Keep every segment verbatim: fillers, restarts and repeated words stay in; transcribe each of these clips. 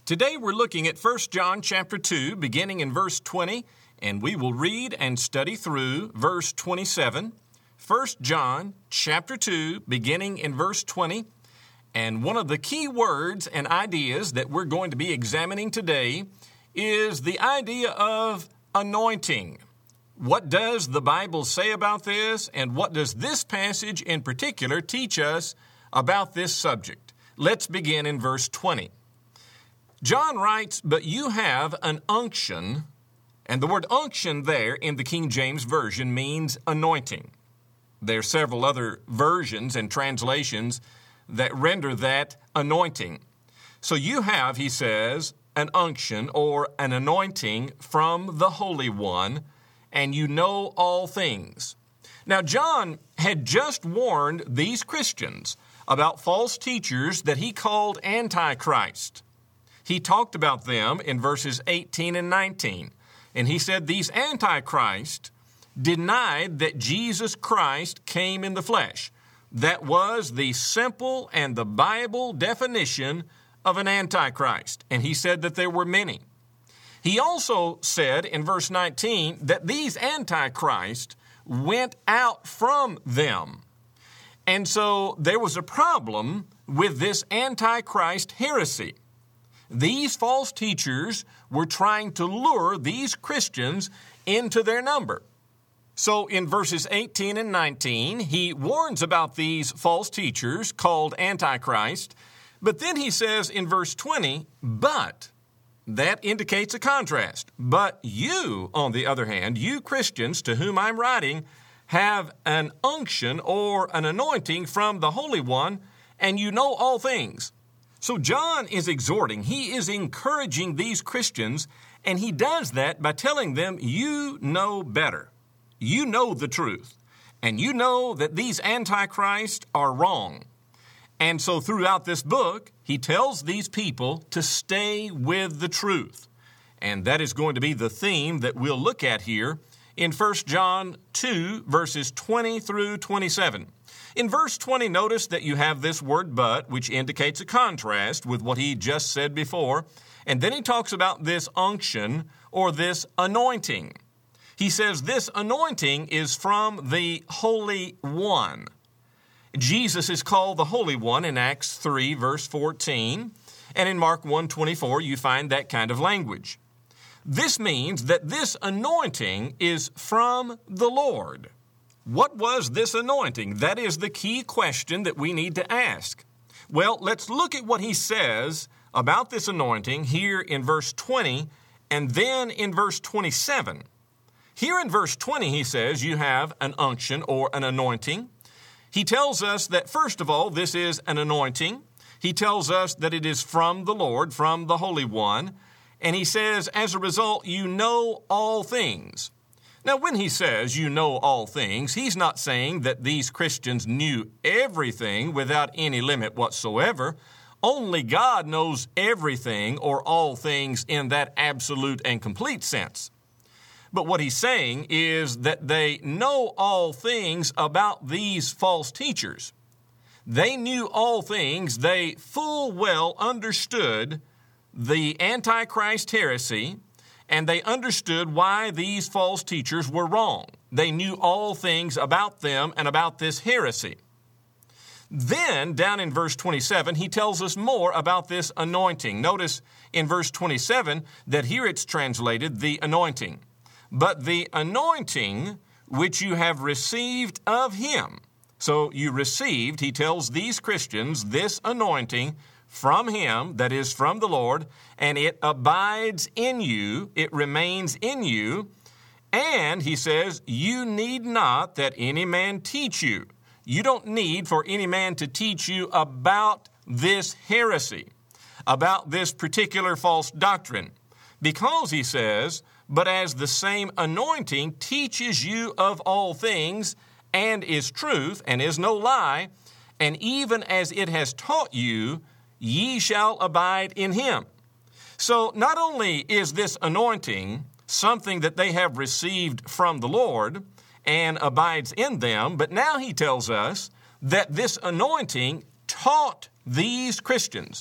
Today we're looking at First John chapter two, beginning in verse twenty, and we will read and study through verse twenty-seven. First John chapter two, beginning in verse twenty, and one of the key words and ideas that we're going to be examining today is the idea of anointing. What does the Bible say about this, and what does this passage in particular teach us about this subject? Let's begin in verse twenty. John writes, "But you have an unction," and the word unction there in the King James Version means anointing. There are several other versions and translations that render that anointing. So you have, he says, an unction or an anointing from the Holy One, and you know all things. Now, John had just warned these Christians about false teachers that he called Antichrist. He talked about them in verses eighteen and nineteen, and he said these Antichrist denied that Jesus Christ came in the flesh. That was the simple and the Bible definition of an Antichrist, and he said that there were many. He also said in verse nineteen that these Antichrist went out from them. And so there was a problem with this Antichrist heresy. These false teachers were trying to lure these Christians into their number. So in verses eighteen and nineteen, he warns about these false teachers called Antichrist, but then he says in verse twenty, but that indicates a contrast. But you, on the other hand, you Christians to whom I'm writing, have an unction or an anointing from the Holy One, and you know all things. So John is exhorting, he is encouraging these Christians, and he does that by telling them, you know better. You know the truth, and you know that these antichrists are wrong. And so throughout this book, he tells these people to stay with the truth. And that is going to be the theme that we'll look at here in First John two, verses twenty through twenty-seven. In verse twenty, notice that you have this word but, which indicates a contrast with what he just said before. And then he talks about this unction or this anointing. He says this anointing is from the Holy One. Jesus is called the Holy One in Acts three, verse fourteen. And in Mark one twenty-four, you find that kind of language. This means that this anointing is from the Lord. What was this anointing? That is the key question that we need to ask. Well, let's look at what he says about this anointing here in verse twenty and then in verse twenty-seven. Here in verse twenty, he says you have an unction or an anointing. He tells us that, first of all, this is an anointing. He tells us that it is from the Lord, from the Holy One. And he says, as a result, you know all things. Now, when he says you know all things, he's not saying that these Christians knew everything without any limit whatsoever. Only God knows everything or all things in that absolute and complete sense. But what he's saying is that they know all things about these false teachers. They knew all things. They full well understood the Antichrist heresy, and they understood why these false teachers were wrong. They knew all things about them and about this heresy. Then, down in verse twenty-seven, he tells us more about this anointing. Notice in verse twenty-seven that here it's translated the anointing. But the anointing which you have received of him. So you received, he tells these Christians, this anointing from him, that is from the Lord, and it abides in you, it remains in you, and he says, you need not that any man teach you. You don't need for any man to teach you about this heresy, about this particular false doctrine, because he says, but as the same anointing teaches you of all things, and is truth, and is no lie, and even as it has taught you, ye shall abide in him. So not only is this anointing something that they have received from the Lord and abides in them, but now he tells us that this anointing taught these Christians.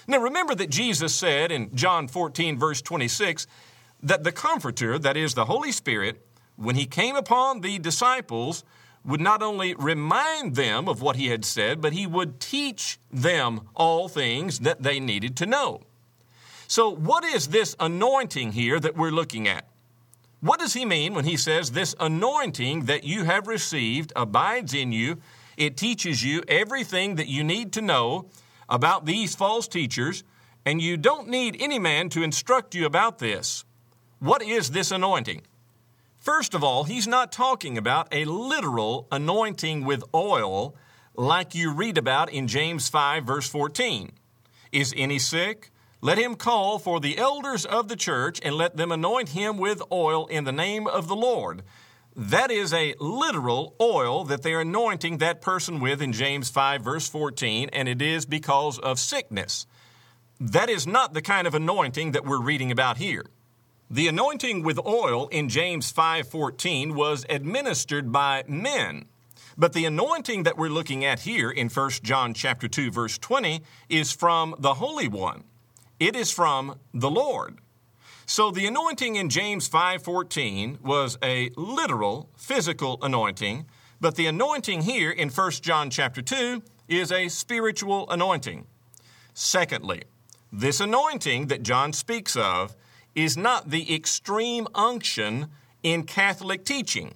Now remember that Jesus said in John fourteen, verse twenty-six, that the Comforter, that is the Holy Spirit, when he came upon the disciples, would not only remind them of what he had said, but he would teach them all things that they needed to know. So what is this anointing here that we're looking at? What does he mean when he says this anointing that you have received abides in you? It teaches you everything that you need to know about these false teachers, and you don't need any man to instruct you about this. What is this anointing? First of all, he's not talking about a literal anointing with oil like you read about in James five, verse fourteen. Is any sick? Let him call for the elders of the church and let them anoint him with oil in the name of the Lord. That is a literal oil that they're anointing that person with in James five, verse fourteen, and it is because of sickness. That is not the kind of anointing that we're reading about here. The anointing with oil in James five fourteen was administered by men, but the anointing that we're looking at here in First John chapter two, verse twenty is from the Holy One. It is from the Lord. So the anointing in James five fourteen was a literal, physical anointing, but the anointing here in First John chapter two is a spiritual anointing. Secondly, this anointing that John speaks of is not the extreme unction in Catholic teaching.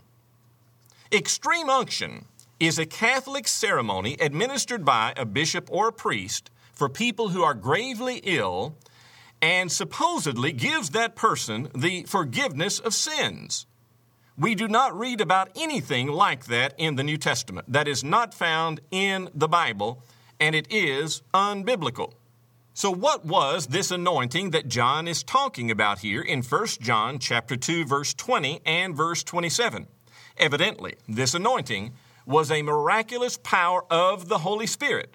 Extreme unction is a Catholic ceremony administered by a bishop or a priest for people who are gravely ill and supposedly gives that person the forgiveness of sins. We do not read about anything like that in the New Testament. That is not found in the Bible, and it is unbiblical. So what was this anointing that John is talking about here in First John chapter two, verse twenty and verse twenty-seven? Evidently, this anointing was a miraculous power of the Holy Spirit.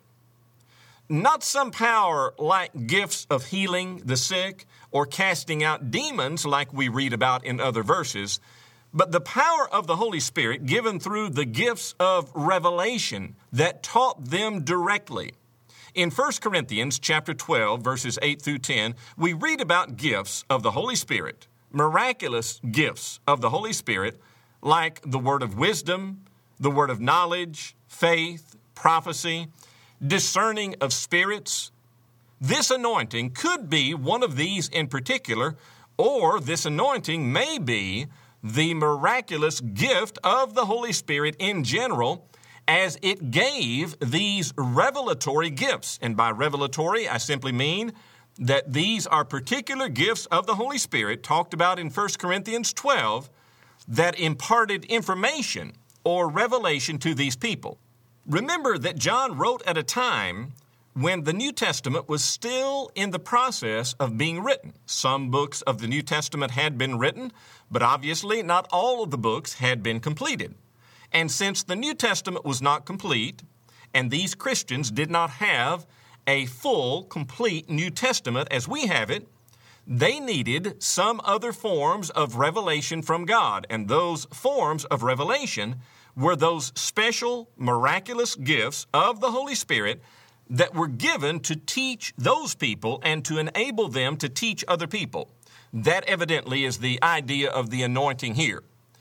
Not some power like gifts of healing the sick or casting out demons like we read about in other verses, but the power of the Holy Spirit given through the gifts of revelation that taught them directly. In First Corinthians chapter twelve, verses eight through ten, we read about gifts of the Holy Spirit, miraculous gifts of the Holy Spirit, like the word of wisdom, the word of knowledge, faith, prophecy, discerning of spirits. This anointing could be one of these in particular, or this anointing may be the miraculous gift of the Holy Spirit in general, as it gave these revelatory gifts. And by revelatory, I simply mean that these are particular gifts of the Holy Spirit talked about in First Corinthians twelve that imparted information or revelation to these people. Remember that John wrote at a time when the New Testament was still in the process of being written. Some books of the New Testament had been written, but obviously not all of the books had been completed. And since the New Testament was not complete, and these Christians did not have a full, complete New Testament as we have it, they needed some other forms of revelation from God. And those forms of revelation were those special, miraculous gifts of the Holy Spirit that were given to teach those people and to enable them to teach other people. That evidently is the idea of the anointing here.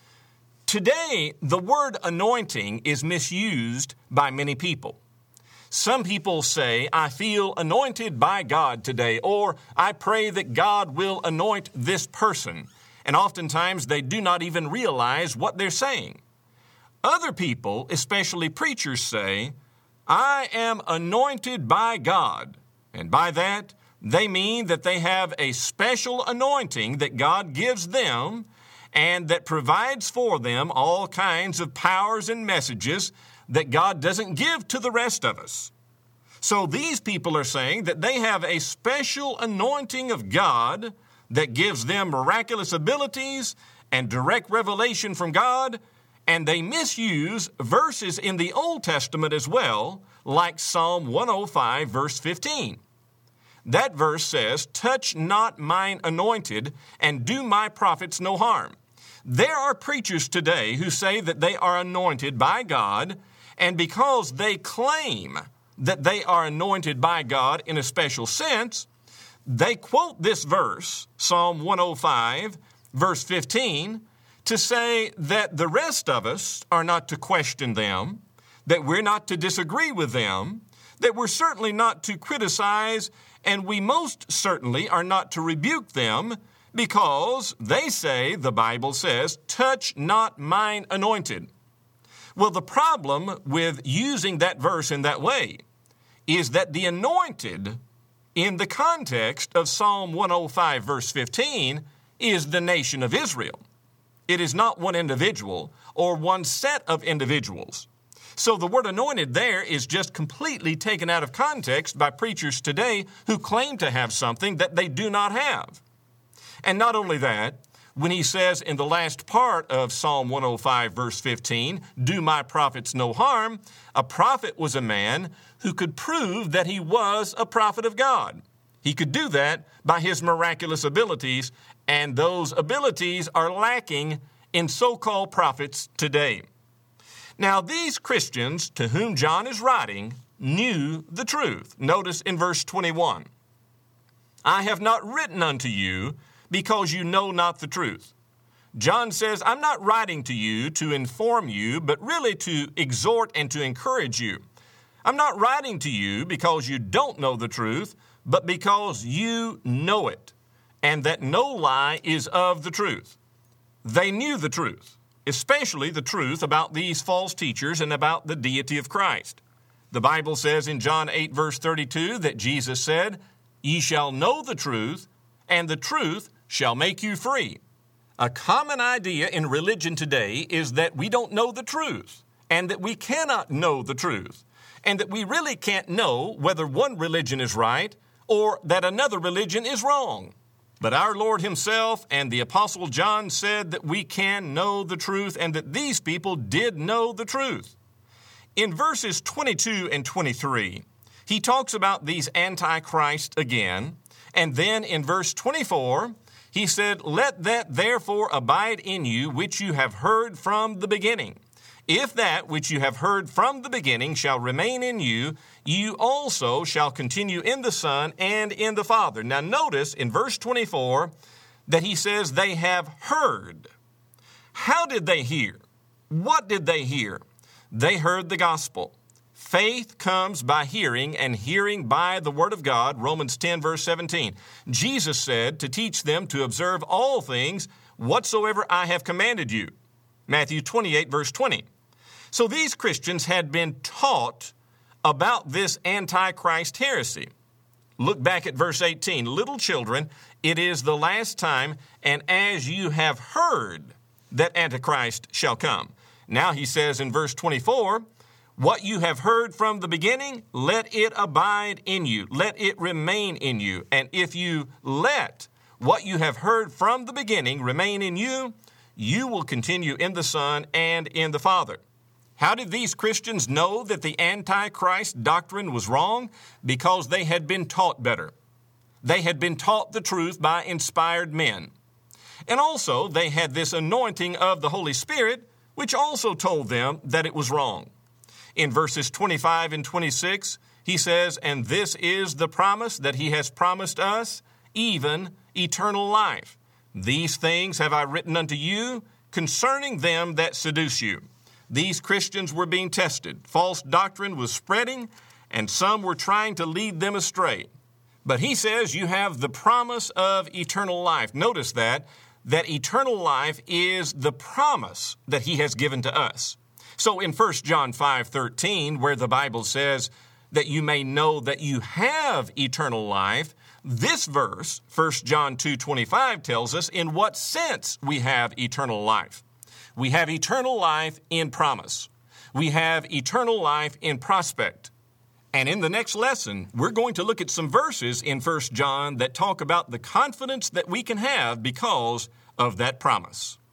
Today, the word anointing is misused by many people. Some people say, I feel anointed by God today, or I pray that God will anoint this person. And oftentimes they do not even realize what they're saying. Other people, especially preachers, say, I am anointed by God. And by that, they mean that they have a special anointing that God gives them and that provides for them all kinds of powers and messages that God doesn't give to the rest of us. So these people are saying that they have a special anointing of God that gives them miraculous abilities and direct revelation from God, and they misuse verses in the Old Testament as well, like Psalm one oh five, verse fifteen. That verse says, touch not mine anointed, and do my prophets no harm. There are preachers today who say that they are anointed by God, and because they claim that they are anointed by God in a special sense, they quote this verse, Psalm one oh five, verse fifteen, to say that the rest of us are not to question them, that we're not to disagree with them, that we're certainly not to criticize, and we most certainly are not to rebuke them, because they say, the Bible says, touch not mine anointed. Well, the problem with using that verse in that way is that the anointed, in the context of Psalm one oh five, verse fifteen, is the nation of Israel. It is not one individual or one set of individuals. So the word anointed there is just completely taken out of context by preachers today who claim to have something that they do not have. And not only that, when he says in the last part of Psalm one oh five, verse fifteen, do my prophets no harm, a prophet was a man who could prove that he was a prophet of God. He could do that by his miraculous abilities, and those abilities are lacking in so-called prophets today. Now, these Christians to whom John is writing knew the truth. Notice in verse twenty-one, I have not written unto you because you know not the truth. John says, I'm not writing to you to inform you, but really to exhort and to encourage you. I'm not writing to you because you don't know the truth, but because you know it, and that no lie is of the truth. They knew the truth, especially the truth about these false teachers and about the deity of Christ. The Bible says in John eight, verse thirty-two, that Jesus said, ye shall know the truth, and the truth shall make you free. A common idea in religion today is that we don't know the truth, and that we cannot know the truth, and that we really can't know whether one religion is right or that another religion is wrong. But our Lord himself and the Apostle John said that we can know the truth, and that these people did know the truth. In verses twenty-two and twenty-three, he talks about these antichrists again, and then in verse twenty-four, he said, let that therefore abide in you which you have heard from the beginning. If that which you have heard from the beginning shall remain in you, you also shall continue in the Son and in the Father. Now notice in verse twenty-four that he says they have heard. How did they hear? What did they hear? They heard the gospel. Faith comes by hearing, and hearing by the word of God, Romans ten, verse seventeen. Jesus said to teach them to observe all things whatsoever I have commanded you, Matthew twenty-eight, verse twenty. So these Christians had been taught about this Antichrist heresy. Look back at verse eighteen. Little children, it is the last time, and as you have heard that Antichrist shall come. Now he says in verse twenty-four, what you have heard from the beginning, let it abide in you. Let it remain in you. And if you let what you have heard from the beginning remain in you, you will continue in the Son and in the Father. How did these Christians know that the Antichrist doctrine was wrong? Because they had been taught better. They had been taught the truth by inspired men. And also, they had this anointing of the Holy Spirit, which also told them that it was wrong. In verses twenty-five and twenty-six, he says, and this is the promise that he has promised us, even eternal life. These things have I written unto you concerning them that seduce you. These Christians were being tested. False doctrine was spreading, and some were trying to lead them astray. But he says you have the promise of eternal life. Notice that, that eternal life is the promise that he has given to us. So in First John five thirteen, where the Bible says that you may know that you have eternal life, this verse, First John two twenty-five, tells us in what sense we have eternal life. We have eternal life in promise. We have eternal life in prospect. And in the next lesson, we're going to look at some verses in First John that talk about the confidence that we can have because of that promise.